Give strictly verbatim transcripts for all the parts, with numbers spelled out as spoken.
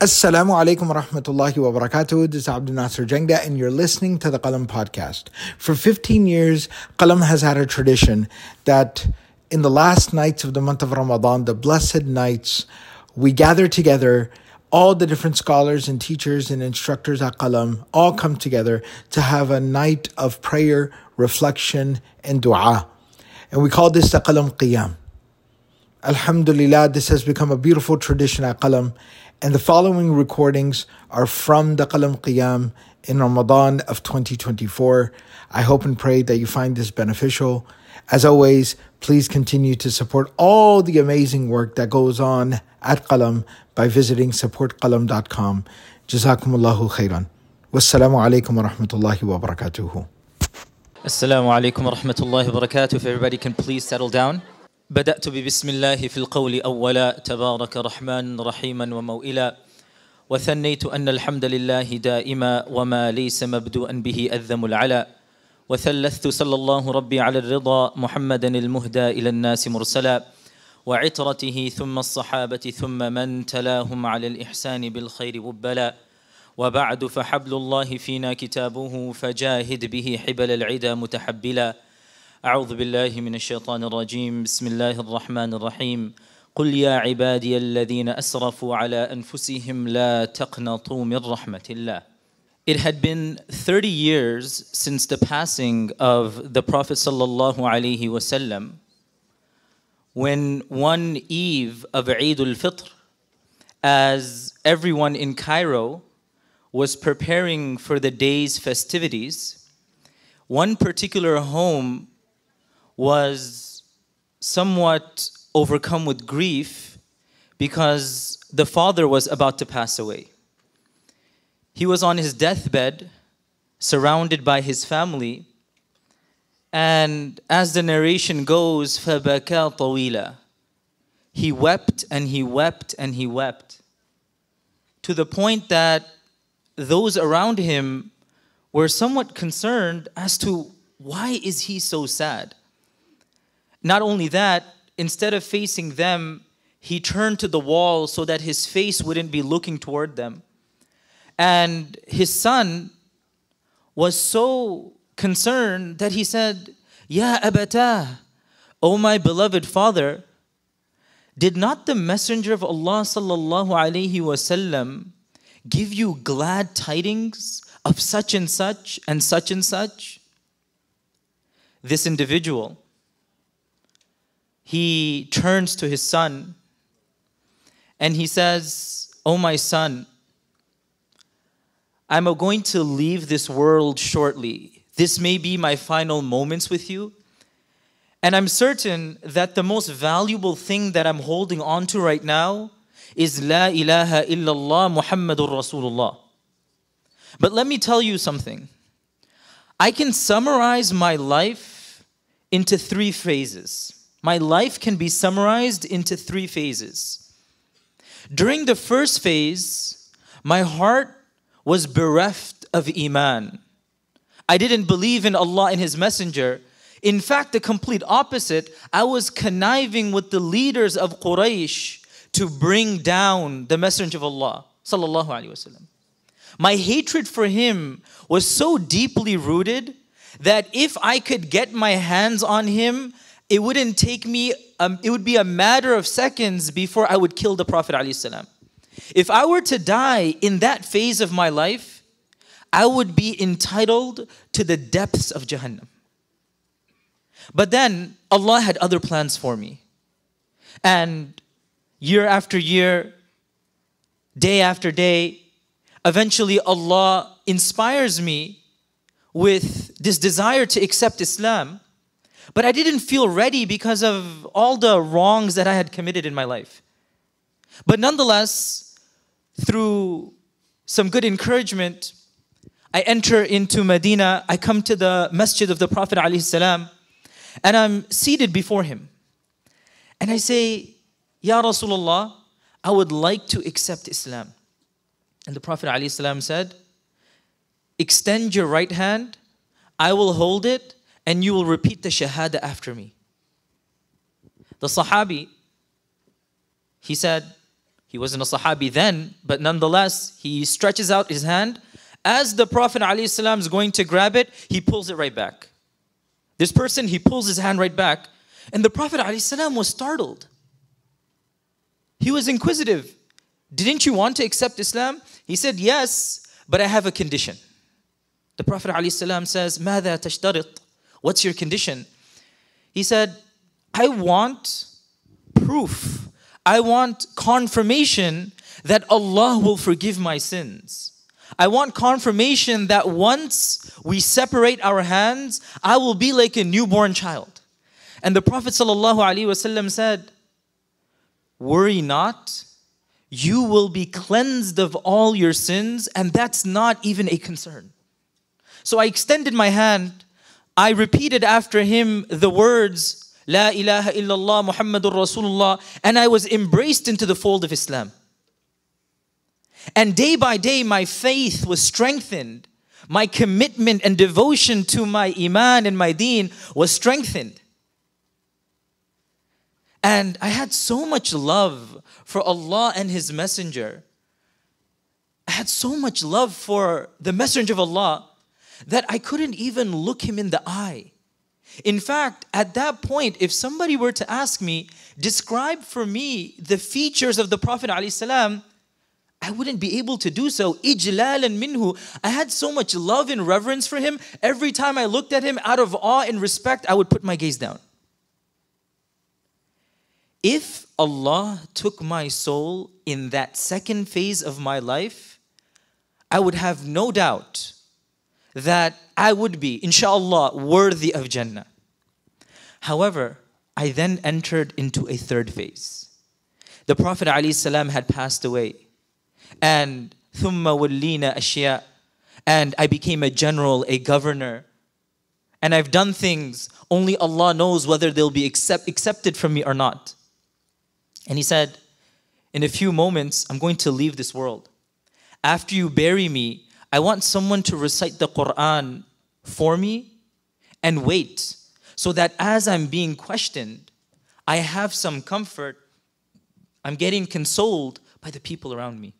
Assalamu alaikum wa rahmatullahi wa barakatuh. This is Abdul Nasser Jangda, and you're listening to the Qalam podcast. For fifteen years, Qalam has had a tradition that in the last nights of the month of Ramadan, the blessed nights, we gather together. All the different scholars and teachers and instructors at Qalam all come together to have a night of prayer, reflection, and dua. And we call this the Qalam Qiyam. Alhamdulillah, this has become a beautiful tradition at Qalam. And the following recordings are from the Qalam Qiyam in Ramadan of twenty twenty-four. I hope and pray that you find this beneficial. As always, please continue to support all the amazing work that goes on at Qalam by visiting support qalam dot com. Jazakumullahu khairan. Wassalamu alaikum wa rahmatullahi wa barakatuhu. Assalamu alaikum wa rahmatullahi wa barakatuh. If everybody can please settle down. بدأت ببسم الله في القول أولا تبارك رحمن رحيما وموئلا وثنيت أن الحمد لله دائما وما ليس مبدوءا به أذم العلا وثلثت صلى الله ربي على الرضا محمدا المهدى إلى الناس مرسلا وعترته ثم الصحابة ثم من تلاهم على الإحسان بالخير وبلا وبعد فحبل الله فينا كتابه فجاهد به حبل العدا متحبلا أعوذ بالله من الشيطان الرجيم بسم الله الرحمن الرحيم قل يا عبادي الذين أسرفوا على أنفسهم لا تقنطوا من رحمة الله. It had been thirty years since the passing of the Prophet sallallahu alaihi wasallam, when one eve of Eid al-Fitr, as everyone in Cairo was preparing for the day's festivities, one particular home was somewhat overcome with grief because the father was about to pass away. He was on his deathbed, surrounded by his family, and as the narration goes, فَبَكَى طَوِيلًا, he wept and he wept and he wept, to the point that those around him were somewhat concerned as to why is he so sad. Not only that, instead of facing them, he turned to the wall so that his face wouldn't be looking toward them. And his son was so concerned that he said, Ya abata, O my beloved father, did not the Messenger of Allah sallallahu alaihi wasallam give you glad tidings of such and such and such and such? This individual, he turns to his son and he says, "Oh my son, I'm going to leave this world shortly. This may be my final moments with you. And I'm certain that the most valuable thing that I'm holding on to right now is La ilaha illallah Muhammadur Rasulullah. But let me tell you something. I can summarize my life into three phases. My life can be summarized into three phases. During the first phase, my heart was bereft of iman. I didn't believe in Allah and His Messenger. In fact, the complete opposite. I was conniving with the leaders of Quraysh to bring down the Messenger of Allah sallallahu alaihi wasallam. My hatred for him was so deeply rooted that if I could get my hands on him, it wouldn't take me, um, it would be a matter of seconds before I would kill the Prophet ﷺ. If I were to die in that phase of my life, I would be entitled to the depths of Jahannam. But then Allah had other plans for me. And year after year, day after day, eventually Allah inspires me with this desire to accept Islam. But I didn't feel ready because of all the wrongs that I had committed in my life. But nonetheless, through some good encouragement, I enter into Medina. I come to the masjid of the Prophet ﷺ, and I'm seated before him. And I say, Ya Rasulullah, I would like to accept Islam. And the Prophet ﷺ said, extend your right hand, I will hold it, and you will repeat the shahada after me. The Sahabi, he said, He wasn't a Sahabi then, but nonetheless, he stretches out his hand. As the Prophet ﷺ is going to grab it, he pulls it right back. This person, he pulls his hand right back. And the Prophet ﷺ was startled. He was inquisitive. Didn't you want to accept Islam? He said, yes, but I have a condition. The Prophet ﷺ says, ماذا تشترط? What's your condition? He said, I want proof. I want confirmation that Allah will forgive my sins. I want confirmation that once we separate our hands, I will be like a newborn child. And the Prophet ﷺ said, worry not, you will be cleansed of all your sins, and that's not even a concern. So I extended my hand, I repeated after him the words, La ilaha illallah Muhammadur Rasulullah, and I was embraced into the fold of Islam. And day by day, my faith was strengthened. My commitment and devotion to my iman and my deen was strengthened. And I had so much love for Allah and His Messenger. I had so much love for the Messenger of Allah that I couldn't even look him in the eye. In fact, at that point, if somebody were to ask me, describe for me the features of the Prophet ﷺ, I wouldn't be able to do so. Ijlalan minhu. I had so much love and reverence for him. Every time I looked at him, out of awe and respect, I would put my gaze down. If Allah took my soul in that second phase of my life, I would have no doubt that I would be, inshallah, worthy of Jannah. However, I then entered into a third phase. The Prophet ﷺ had passed away. And ثُمَّ وَلِّينَ أَشْيَاء. And I became a general, a governor. And I've done things, only Allah knows whether they'll be accept, accepted from me or not. And he said, in a few moments, I'm going to leave this world. After you bury me, I want someone to recite the Quran for me and wait, so that as I'm being questioned, I have some comfort. I'm getting consoled by the people around me.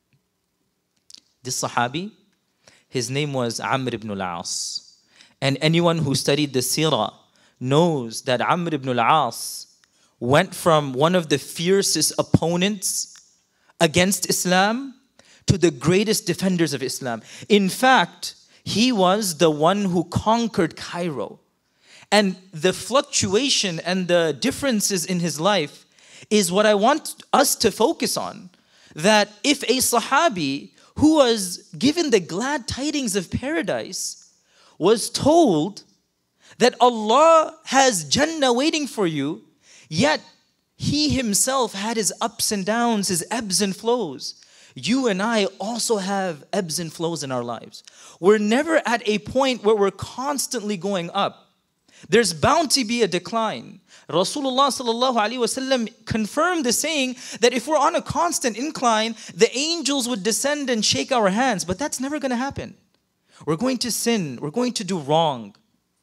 This Sahabi, his name was Amr ibn al-As. And anyone who studied the Sirah knows that Amr ibn al-As went from one of the fiercest opponents against Islam to the greatest defenders of Islam. In fact, he was the one who conquered Cairo. And the fluctuation and the differences in his life is what I want us to focus on. That if a Sahabi who was given the glad tidings of paradise was told that Allah has Jannah waiting for you, yet he himself had his ups and downs, his ebbs and flows. You and I also have ebbs and flows in our lives. We're never at a point where we're constantly going up. There's bound to be a decline. Rasulullah sallallahu alaihi wasallam confirmed the saying that if we're on a constant incline, the angels would descend and shake our hands. But that's never going to happen. We're going to sin. We're going to do wrong.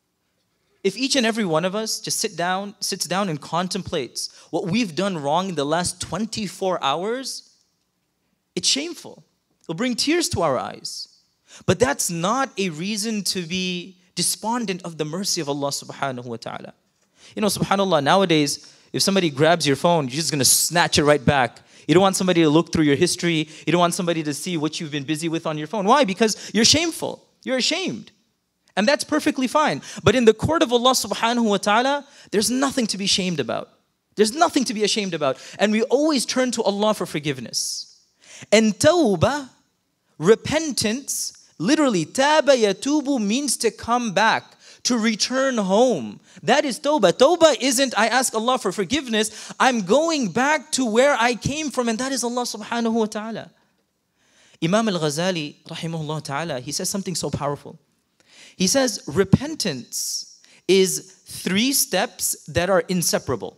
If each and every one of us just sit down, sits down and contemplates what we've done wrong in the last twenty-four hours, it's shameful. It'll bring tears to our eyes. But that's not a reason to be despondent of the mercy of Allah subhanahu wa ta'ala. You know, subhanAllah, nowadays, if somebody grabs your phone, you're just going to snatch it right back. You don't want somebody to look through your history. You don't want somebody to see what you've been busy with on your phone. Why? Because you're shameful. You're ashamed. And that's perfectly fine. But in the court of Allah subhanahu wa ta'ala, there's nothing to be ashamed about. There's nothing to be ashamed about. And we always turn to Allah for forgiveness. And tawbah, repentance, literally, taba yatubu means to come back, to return home. That is tawbah. Tawbah isn't, I ask Allah for forgiveness. I'm going back to where I came from, and that is Allah subhanahu wa ta'ala. Imam al-Ghazali, rahimahullah ta'ala, he says something so powerful. He says, repentance is three steps that are inseparable.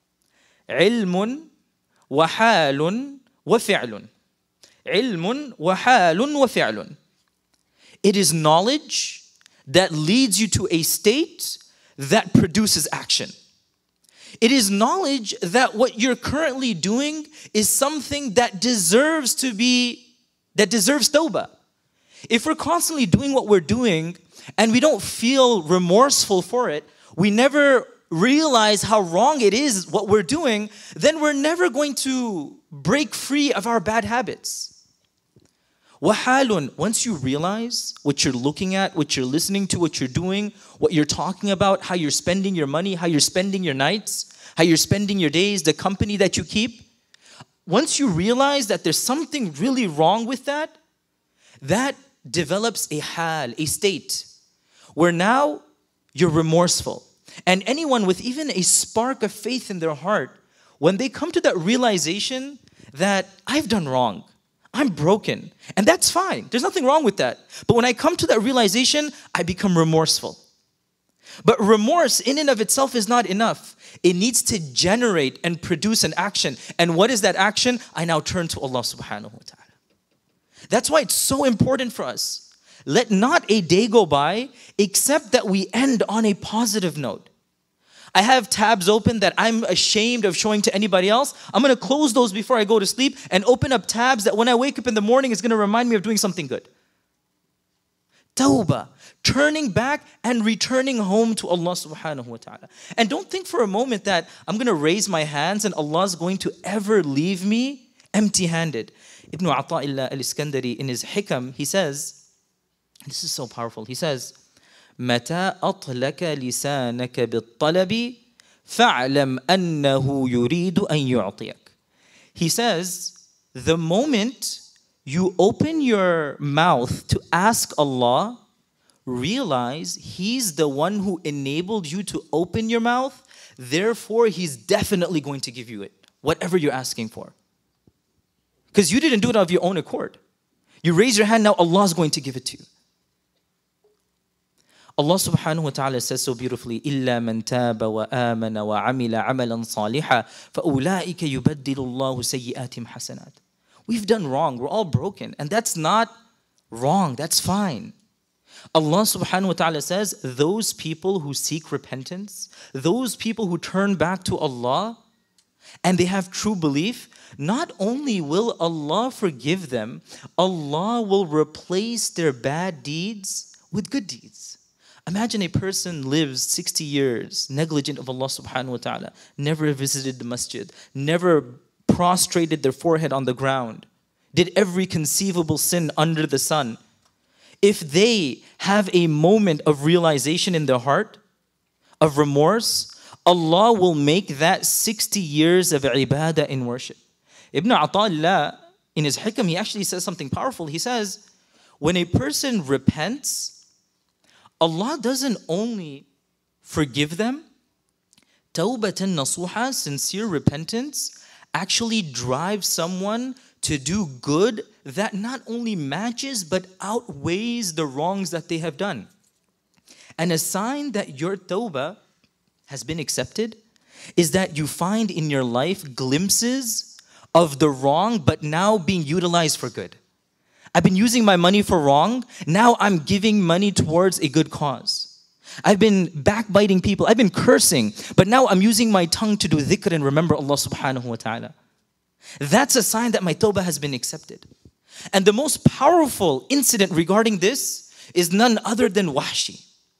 Ilmun wa halun wa fi'lun. Ilmun wa halun wa fi'lun. It is knowledge that leads you to a state that produces action. It is knowledge that what you're currently doing is something that deserves to be, that deserves tawbah. If we're constantly doing what we're doing and we don't feel remorseful for it, we never realize how wrong it is what we're doing, then we're never going to break free of our bad habits. وَحَالٌ, once you realize what you're looking at, what you're listening to, what you're doing, what you're talking about, how you're spending your money, how you're spending your nights, how you're spending your days, the company that you keep, once you realize that there's something really wrong with that, that develops a hal, a state, where now you're remorseful. And anyone with even a spark of faith in their heart, when they come to that realization that I've done wrong, I'm broken, and that's fine. There's nothing wrong with that. But when I come to that realization, I become remorseful. But remorse in and of itself is not enough. It needs to generate and produce an action. And what is that action? I now turn to Allah subhanahu wa ta'ala. That's why it's so important for us. Let not a day go by except that we end on a positive note. I have tabs open that I'm ashamed of showing to anybody else. I'm going to close those before I go to sleep and open up tabs that when I wake up in the morning is going to remind me of doing something good. Tawbah, turning back and returning home to Allah subhanahu wa ta'ala. And don't think for a moment that I'm going to raise my hands and Allah is going to ever leave me empty-handed. Ibn Ata'illah al-Iskandari in his Hikam, he says, this is so powerful, he says, متى أطلق لسانك بالطلب فاعلم أنه يريد أن يعطيك. He says, the moment you open your mouth to ask Allah, realize He's the one who enabled you to open your mouth, therefore He's definitely going to give you it, whatever you're asking for. Because you didn't do it of your own accord. You raise your hand, now Allah is going to give it to you. Allah subhanahu wa ta'ala says so beautifully, إِلَّا مَنْ تَابَ وَآمَنَ وَعَمِلَ عَمَلًا صَالِحًا فَأُولَٰئِكَ يُبَدِّلُ اللَّهُ سَيِّئَاتِهِمْ حَسَنَاتٍ. We've done wrong, we're all broken, and that's not wrong, that's fine. Allah subhanahu wa ta'ala says, those people who seek repentance, those people who turn back to Allah, and they have true belief, not only will Allah forgive them, Allah will replace their bad deeds with good deeds. Imagine a person lives sixty years, negligent of Allah subhanahu wa ta'ala, never visited the masjid, never prostrated their forehead on the ground, did every conceivable sin under the sun. If they have a moment of realization in their heart, of remorse, Allah will make that sixty years of ibadah in worship. Ibn Ata'illah, in his hikam, he actually says something powerful. He says, when a person repents, Allah doesn't only forgive them, tawbatan nasuha, sincere repentance, actually drives someone to do good that not only matches but outweighs the wrongs that they have done. And a sign that your tawbah has been accepted is that you find in your life glimpses of the wrong but now being utilized for good. I've been using my money for wrong. Now I'm giving money towards a good cause. I've been backbiting people. I've been cursing. But now I'm using my tongue to do dhikr and remember Allah subhanahu wa ta'ala. That's a sign that my tawbah has been accepted. And the most powerful incident regarding this is none other than Wahshi.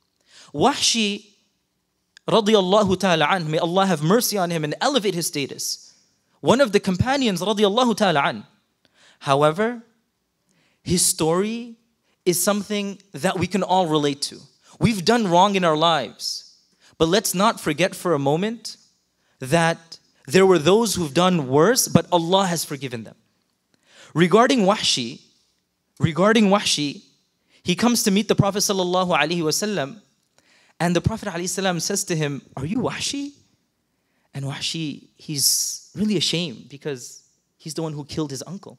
Wahshi, radiyallahu ta'ala anh, may Allah have mercy on him and elevate his status. One of the companions, radiyallahu ta'ala anh. However, his story is something that we can all relate to. We've done wrong in our lives. But let's not forget for a moment that there were those who've done worse, but Allah has forgiven them. Regarding Wahshi, regarding Wahshi, he comes to meet the Prophet sallallahu alaihi wasallam, and the Prophet alaihi wasallam says to him, "Are you Wahshi?" And Wahshi, he's really ashamed because he's the one who killed his uncle.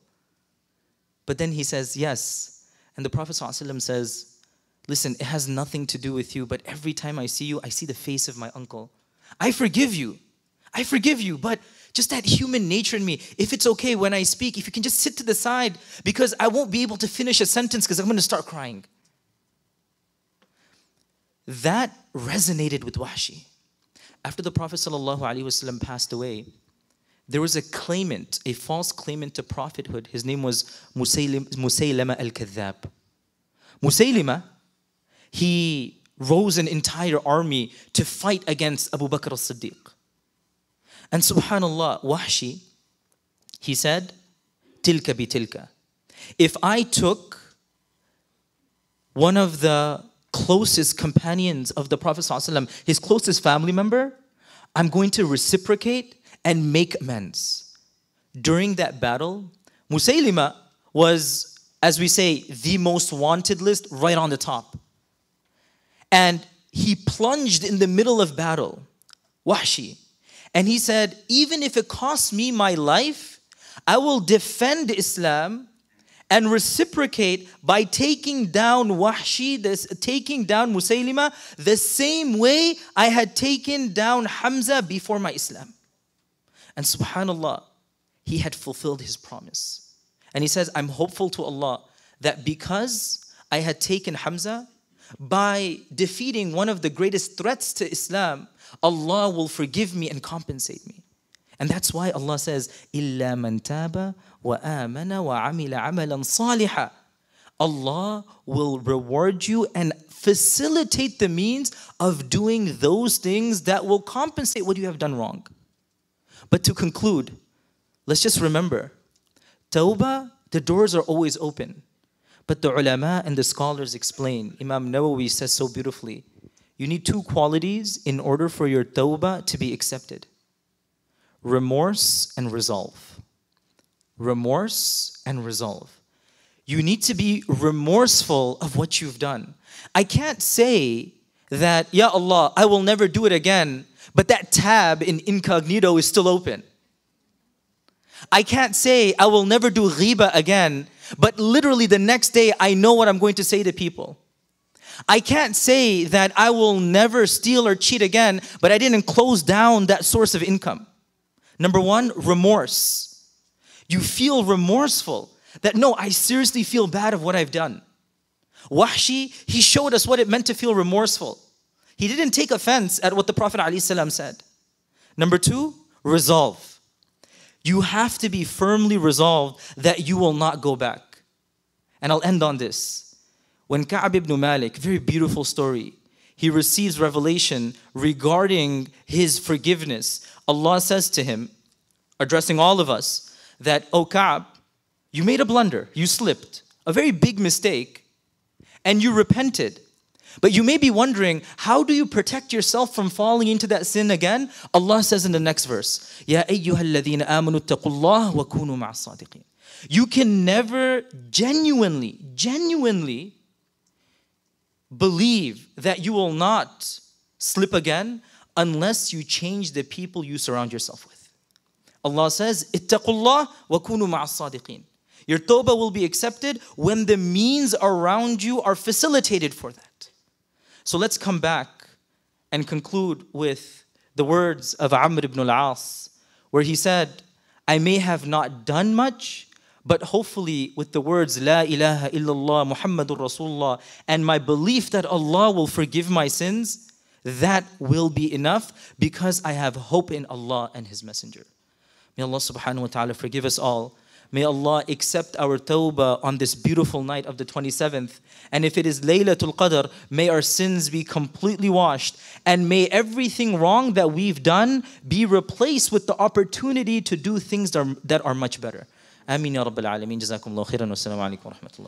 But then he says, yes. And the Prophet ﷺ says, listen, it has nothing to do with you, but every time I see you, I see the face of my uncle. I forgive you. I forgive you, but just that human nature in me, if it's okay when I speak, if you can just sit to the side, because I won't be able to finish a sentence because I'm going to start crying. That resonated with Wahshi. after the Prophet ﷺ passed away, there was a claimant, a false claimant to prophethood. His name was Musaylim, Musaylama al-Kadhab. Musaylima, he rose an entire army to fight against Abu Bakr as-Siddiq. And subhanallah, Wahshi, he said, tilka bi tilka. If I took one of the closest companions of the Prophet ﷺ, his closest family member, I'm going to reciprocate and make amends. During that battle, Musaylima was, as we say, the most wanted list, right on the top. And he plunged in the middle of battle, Wahshi. And he said, even if it costs me my life, I will defend Islam and reciprocate by taking down Wahshi, this, taking down Musaylima, the same way I had taken down Hamza before my Islam. And subhanallah, he had fulfilled his promise. And he says, I'm hopeful to Allah that because I had taken Hamza, by defeating one of the greatest threats to Islam, Allah will forgive me and compensate me. And that's why Allah says, إِلَّا مَنْ تَابَ وَآمَنَ وَعَمِلَ عَمَلًا صَالِحًا. Allah will reward you and facilitate the means of doing those things that will compensate what you have done wrong. But to conclude, let's just remember, Tawbah, the doors are always open. But the ulama and the scholars explain, Imam Nawawi says so beautifully, you need two qualities in order for your tawbah to be accepted. Remorse and resolve. Remorse and resolve. You need to be remorseful of what you've done. I can't say that, Ya Allah, I will never do it again, but that tab in incognito is still open. I can't say I will never do ghiba again, but literally the next day I know what I'm going to say to people. I can't say that I will never steal or cheat again, but I didn't close down that source of income. Number one, remorse. You feel remorseful that no, I seriously feel bad of what I've done. Wahshi, he showed us what it meant to feel remorseful. He didn't take offense at what the Prophet ﷺ said. Number two, resolve. You have to be firmly resolved that you will not go back. And I'll end on this. When Ka'b ibn Malik, very beautiful story, he receives revelation regarding his forgiveness. Allah says to him, addressing all of us, that, O Ka'b, you made a blunder, you slipped, a very big mistake, and you repented. But you may be wondering, how do you protect yourself from falling into that sin again? Allah says in the next verse, Ya ayyuhalladhina amanu taqullah wa kunu ma'as sadiqin. You can never genuinely, genuinely believe that you will not slip again unless you change the people you surround yourself with. Allah says, ittaqullah wa kunu ma'as sadiqin. Your tawbah will be accepted when the means around you are facilitated for that. So let's come back and conclude with the words of Amr ibn al-As, where he said, I may have not done much, but hopefully with the words, La ilaha illallah Muhammadur Rasulullah, and my belief that Allah will forgive my sins, that will be enough because I have hope in Allah and His Messenger. May Allah subhanahu wa ta'ala forgive us all. May Allah accept our tawbah on this beautiful night of the twenty-seventh. And if it is Laylatul Qadr, may our sins be completely washed. And may everything wrong that we've done be replaced with the opportunity to do things that are, that are much better. Ameen ya Rabbil Alameen. Jazakumullahu khairan. Wassalamu alaikum wa rahmatullah.